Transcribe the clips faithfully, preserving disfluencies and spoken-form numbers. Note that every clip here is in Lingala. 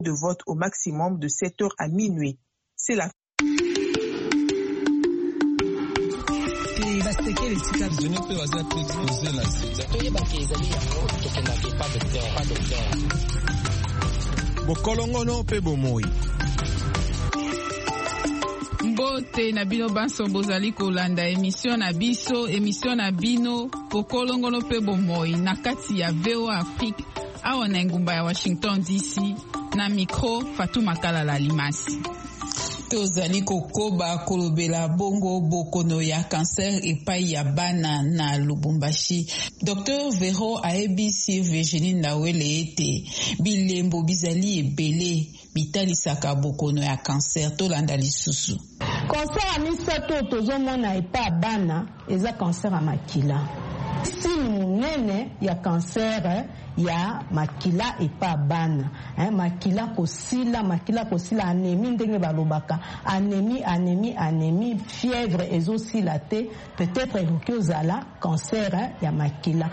de vote au maximum de sept heures à minuit. C'est la Bokolongono pe bomoi. Mbote na bino banso bozali kolanda émission na biso émission na bino Bokolongono pe bomoi na kati ya V O A Afrique awa na ngumba ya Washington D C na micro Fatou Makala la Limasi. Tozali kokoba kolobela bongo bokono ya cancer epai ya bana na Lubumbashi. Docteur Vero aebisi Virginie Ndawele ete bilembo bizali ebele bitalisaka bokono ya cancer tolanda lisusu. Cancer a misato tozomona epai bana eza cancer a makila. Si munene ya cancer ya makila epa bana hein, makila kosila makila kosila anémie ndenge balobaka anémie anémie anémie fièvre ezosila te peut-être eloki ozala cancer hein, ya makila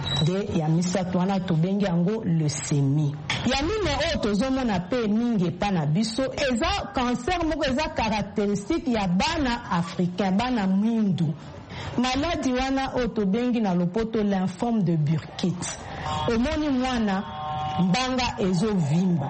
de ya misato wana tobengi yango leucémie ya mine oyo tozomona pe mingi epa na biso eza cancer moko eza caractéristique ya bana africain bana mwindu. Maladie wana otobengi na lopoto lymphome de Burkitt. Omoni mwana mbanga ezovimba.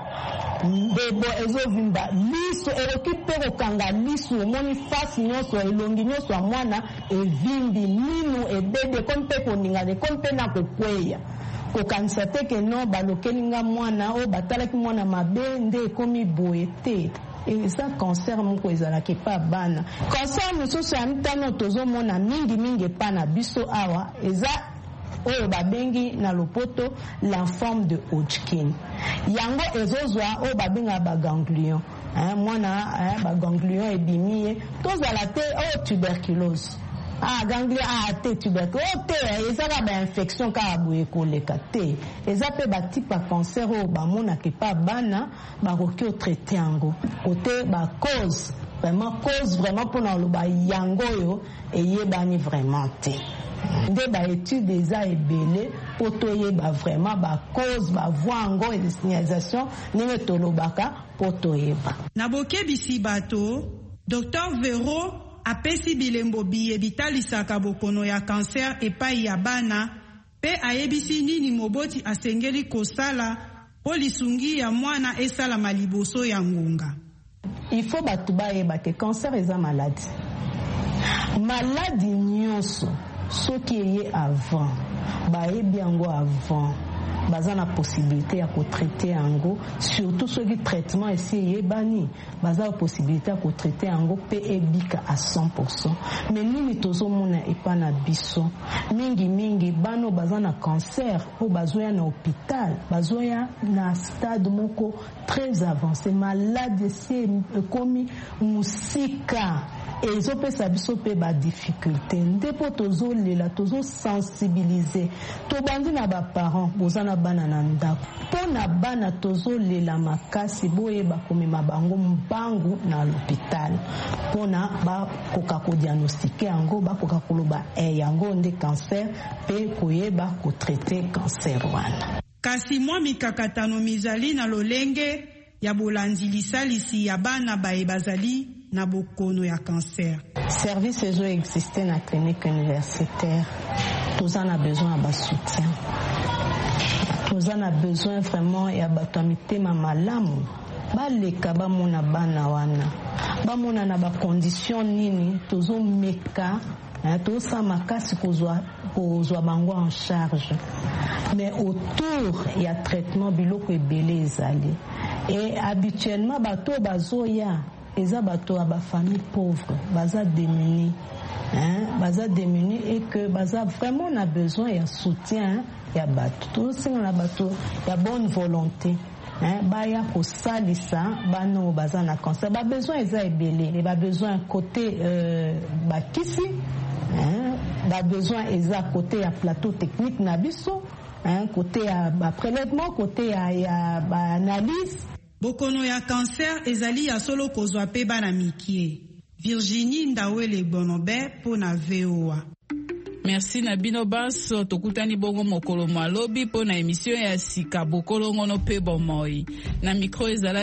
Mbebo ezovimba. Liso eloki pe kokanga liso omoni face nyonso elongi nyonso ya mwana evimbi minu ebebe kompe koninga de kompe na kokweya. Kokanisa te ke no balokeli nga mwana o batalaki mwana mabe nde ekomi boye te. Et ça cancer moko ezalaki pa bana cancer mosusu ya mitano tozomona mingi mingi pa na biso awa eza oyo babengi na lopoto lymphome de Hodgkin yango ezozwa oyo babenga baganglion hein, mwana hein, baganglion ebimi ye tozala te oyo tuberculose ah ganglion ah te tuberculose oh te ezaka ba infection ka boye koleka te eza pe ba type cancer o ba mona ke pa bana ba koki o traiter yango côté ba cause vraiment cause vraiment pour na lo ba yango yo eyebani vraiment te nde ba étude eza ebele po toyeba vraiment ba cause ba voango et signalisation ndenge tolobaka po toyeba na bokebisi bato Docteur Vero apesi bilembo biye bitalisaka bokono ya cancer epai ya bana pe ayebisi nini moboti asengeli kosala po lisungi ya mwana esala maliboso ya ngunga. Il faut batu bayeba ke cancer eza maladie. Maladie nyonso soki eye avant bayebi yango avant baza na possibilité ya kotraiter yango surtout soki traitement esi eyebani baza na possibilité ya kotraiter yango pe ebika à cent pour cent mais nini tozomona epa na biso mingi mingi bano baza na cancer po bazoya na hôpital bazoya na stade moko très avancé malade esi ekomi musika ezopesa biso pe ba difficulté ndepo tozolela tozosensibiliser tobandi na ba parents bozana bana na ndako pona bana tozolela makasi boyeba komema bango mbangu na l'hôpital pona ba koka ko diagnostiquer yango ba koka koloba e yango nde cancer pe koyeba ko traiter cancer wana kasi mwa mikakatano mizali na lolenge ya bolandi lisalisi ya bana baye bazali na bokono ya cancer. Service ezo existe na clinique universitaire. Tous en a besoin de soutien. Tous en a besoin vraiment ya batamite mamalamu. Ba leka ba mona bana wana. Ba mona na ba condition nini tozo meka to sa makasi kozwa kozwa bango en charge. Mais autour il y a traitement biloko ebele ezali. Et habituellement bato bazoya eza bato ya ba famille pauvre baza démunis hein baza démunis et que baza vraiment on a besoin ya soutien ya bato tout ça on a bato ya bonne volonté hein baya ko salisa bano baza na cancer ba besoin eza ebele et ba besoin côté euh, ba kisi hein ba besoin eza côté ya plateau technique na biso hein côté ya ba prélèvement côté ya ya ba analyse. Bokono ya cancer ezali ya solo kozwa pe bana mikie. Virginie Ndawele Bonobe pona V O A. Merci na bino banso tokutani bongo mokolo malobi po na émission ya sika bokolongono pe bomoi. Na micro ezala